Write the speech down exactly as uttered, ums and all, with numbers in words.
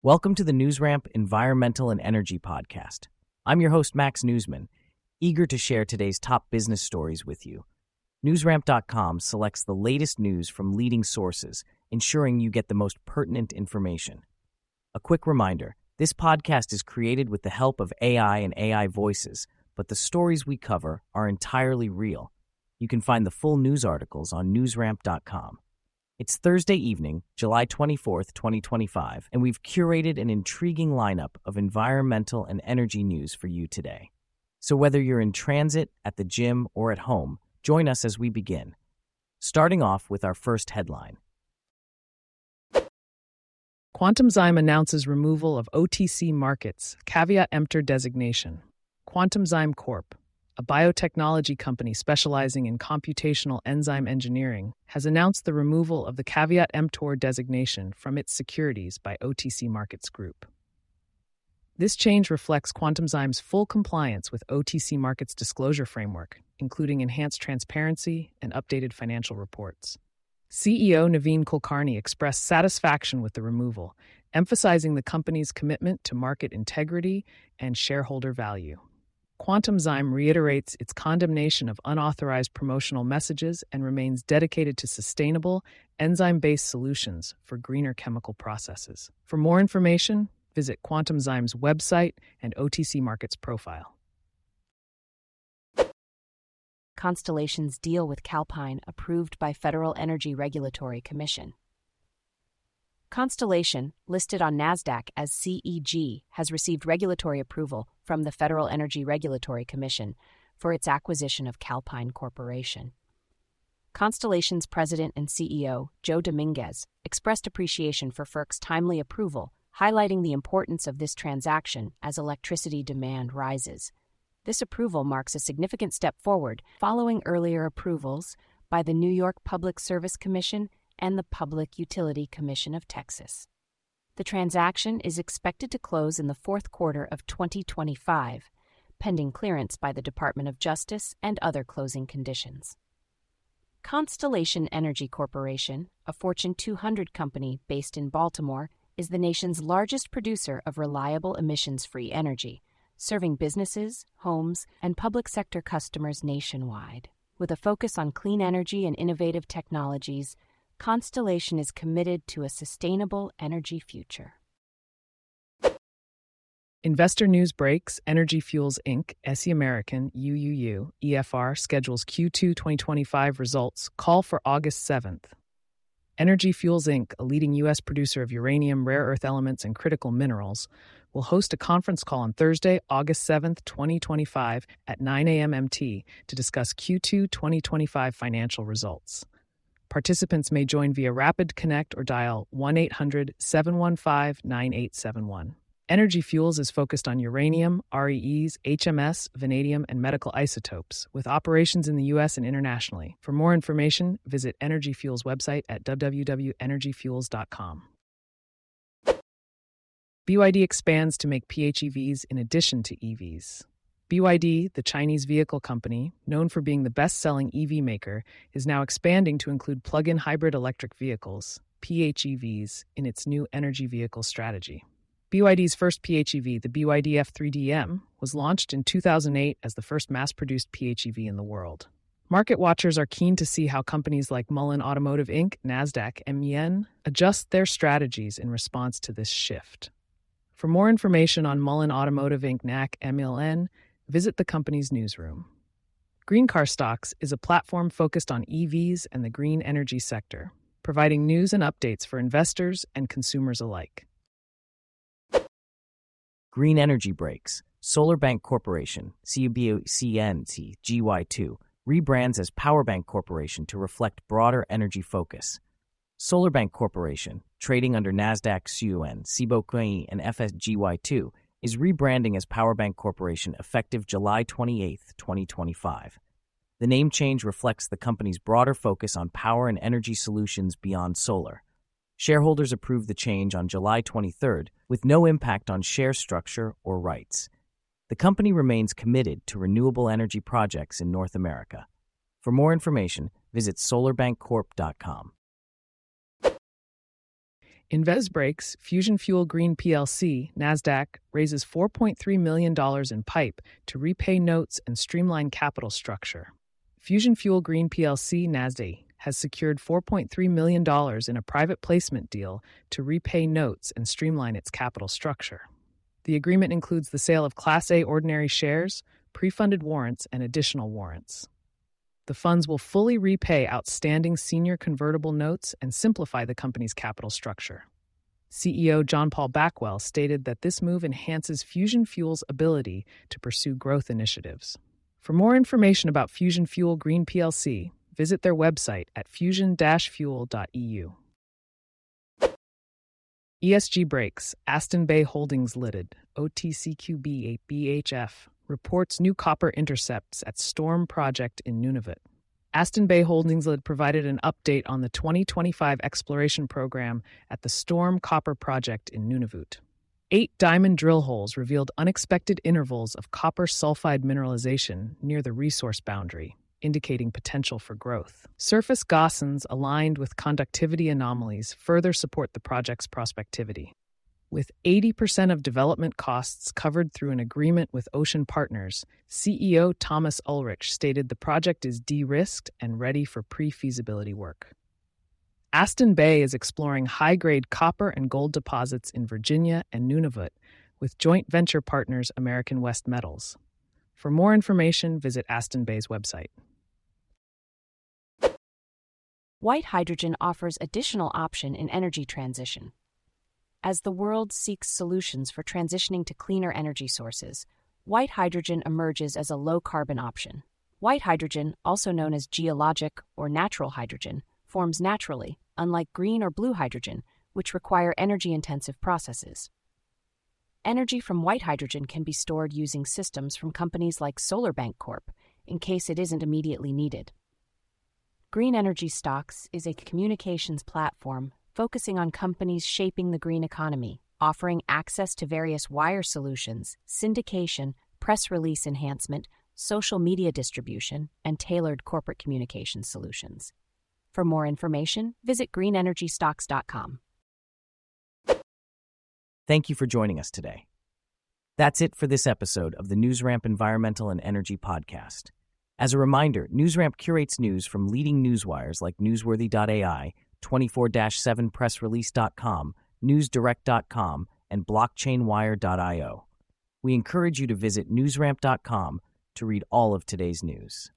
Welcome to the NewsRamp Environmental and Energy Podcast. I'm your host, Max Newsman, eager to share today's top business stories with you. NewsRamp dot com selects the latest news from leading sources, ensuring you get the most pertinent information. A quick reminder, this podcast is created with the help of A I and A I voices, but the stories we cover are entirely real. You can find the full news articles on NewsRamp dot com. It's Thursday evening, July twenty-fourth, twenty twenty-five, and we've curated an intriguing lineup of environmental and energy news for you today. So whether you're in transit, at the gym, or at home, join us as we begin. Starting off with our first headline. Quantumzyme announces removal of O T C markets, caveat emptor designation. Quantumzyme Corp, a biotechnology company specializing in computational enzyme engineering, has announced the removal of the caveat emptor designation from its securities by O T C Markets Group. This change reflects Quantumzyme's full compliance with O T C Markets disclosure framework, including enhanced transparency and updated financial reports. C E O Naveen Kulkarni expressed satisfaction with the removal, emphasizing the company's commitment to market integrity and shareholder value. Quantumzyme reiterates its condemnation of unauthorized promotional messages and remains dedicated to sustainable, enzyme-based solutions for greener chemical processes. For more information, visit Quantumzyme's website and O T C Markets profile. Constellation's deal with Calpine approved by Federal Energy Regulatory Commission. Constellation, listed on NASDAQ as C E G, has received regulatory approval from the Federal Energy Regulatory Commission for its acquisition of Calpine Corporation. Constellation's president and C E O, Joe Dominguez, expressed appreciation for F E R C's timely approval, highlighting the importance of this transaction as electricity demand rises. This approval marks a significant step forward following earlier approvals by the New York Public Service Commission and the Public Utility Commission of Texas. The transaction is expected to close in the fourth quarter of twenty twenty-five, pending clearance by the Department of Justice and other closing conditions. Constellation Energy Corporation, a Fortune two hundred company based in Baltimore, is the nation's largest producer of reliable emissions-free energy, serving businesses, homes, and public sector customers nationwide. With a focus on clean energy and innovative technologies, Constellation is committed to a sustainable energy future. Investor news breaks. Energy Fuels Incorporated, S E American, U U U, E F R schedules Q two twenty twenty-five results, call for August seventh. Energy Fuels Incorporated, a leading U S producer of uranium, rare earth elements, and critical minerals, will host a conference call on Thursday, August seventh, twenty twenty-five at nine a.m. M T to discuss Q two twenty twenty-five financial results. Participants may join via Rapid Connect or dial one eight hundred seven one five nine eight seven one. Energy Fuels is focused on uranium, R E Es, H M S, vanadium, and medical isotopes, with operations in the U S and internationally. For more information, visit Energy Fuels' website at w w w dot energy fuels dot com. B Y D expands to make P H E Vs in addition to E Vs. B Y D, the Chinese vehicle company, known for being the best-selling E V maker, is now expanding to include plug-in hybrid electric vehicles, P H E Vs, in its new energy vehicle strategy. B Y D's first P H E V, the B Y D F three D M, was launched in two thousand eight as the first mass-produced P H E V in the world. Market watchers are keen to see how companies like Mullen Automotive Incorporated, NASDAQ, M E N, adjust their strategies in response to this shift. For more information on Mullen Automotive Incorporated, NASDAQ, M L N, visit the company's newsroom. Green Car Stocks is a platform focused on E Vs and the green energy sector, providing news and updates for investors and consumers alike. Green Energy Breaks. SolarBank Corporation, C B C N C G Y two, rebrands as PowerBank Corporation to reflect broader energy focus. SolarBank Corporation, trading under NASDAQ C U N, C B O C I and F S G Y two, is rebranding as PowerBank Corporation effective July twenty-eighth, twenty twenty-five. The name change reflects the company's broader focus on power and energy solutions beyond solar. Shareholders approved the change on July twenty-third, with no impact on share structure or rights. The company remains committed to renewable energy projects in North America. For more information, visit solar bank corp dot com. In Vesbreaks, Fusion Fuel Green P L C, NASDAQ, raises four point three million dollars in PIPE to repay notes and streamline capital structure. Fusion Fuel Green P L C, NASDAQ, has secured four point three million dollars in a private placement deal to repay notes and streamline its capital structure. The agreement includes the sale of Class A ordinary shares, pre-funded warrants, and additional warrants. The funds will fully repay outstanding senior convertible notes and simplify the company's capital structure. C E O John Paul Backwell stated that this move enhances Fusion Fuel's ability to pursue growth initiatives. For more information about Fusion Fuel Green P L C, visit their website at fusion dash fuel dot e u. E S G Breaks, Aston Bay Holdings Limited, O T C Q B B H F, reports new copper intercepts at Storm Project in Nunavut. Aston Bay Holdings Limited provided an update on the twenty twenty-five exploration program at the Storm Copper Project in Nunavut. Eight diamond drill holes revealed unexpected intervals of copper sulfide mineralization near the resource boundary, indicating potential for growth. Surface gaussons aligned with conductivity anomalies further support the project's prospectivity. With eighty percent of development costs covered through an agreement with Ocean Partners, C E O Thomas Ulrich stated the project is de-risked and ready for pre-feasibility work. Aston Bay is exploring high-grade copper and gold deposits in Virginia and Nunavut with joint venture partners American West Metals. For more information, visit Aston Bay's website. White hydrogen offers additional option in energy transition. As the world seeks solutions for transitioning to cleaner energy sources, white hydrogen emerges as a low-carbon option. White hydrogen, also known as geologic or natural hydrogen, forms naturally, unlike green or blue hydrogen, which require energy-intensive processes. Energy from white hydrogen can be stored using systems from companies like SolarBank Corp in case it isn't immediately needed. Green Energy Stocks is a communications platform focusing on companies shaping the green economy, offering access to various wire solutions, syndication, press release enhancement, social media distribution, and tailored corporate communication solutions. For more information, visit green energy stocks dot com. Thank you for joining us today. That's it for this episode of the NewsRamp Environmental and Energy Podcast. As a reminder, NewsRamp curates news from leading newswires like newsworthy dot a i, twenty-four seven press release dot com, news direct dot com, and blockchain wire dot i o. We encourage you to visit newsramp dot com to read all of today's news.